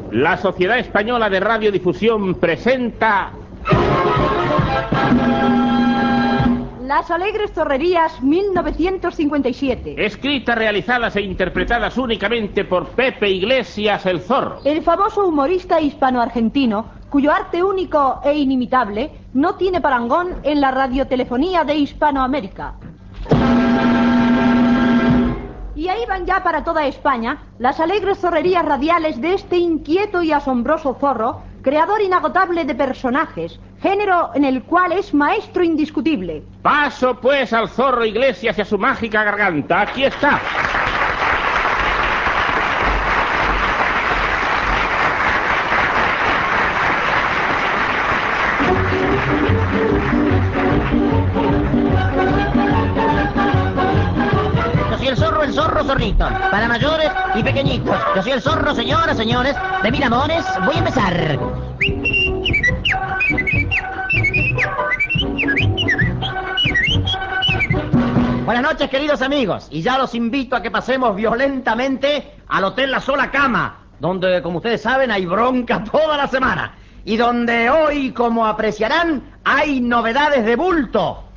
La Sociedad Española de Radiodifusión presenta... Las Alegres Zorrerías 1957. Escritas, realizadas e interpretadas únicamente por Pepe Iglesias el Zorro. El famoso humorista hispano-argentino, cuyo arte único e inimitable no tiene parangón en la radiotelefonía de Hispanoamérica. Y ahí van ya para toda España las alegres zorrerías radiales de este inquieto y asombroso zorro, creador inagotable de personajes, género en el cual es maestro indiscutible. Paso pues al Zorro Iglesias y a su mágica garganta. Aquí está. Yo soy el zorro zorrito, para mayores y pequeñitos. Yo soy el zorro, señoras, señores, de Miramones. Voy a empezar. Buenas noches, queridos amigos, y ya los invito a que pasemos violentamente al Hotel La Sola Cama, donde, como ustedes saben, hay bronca toda la semana, y donde hoy, como apreciarán, hay novedades de bulto.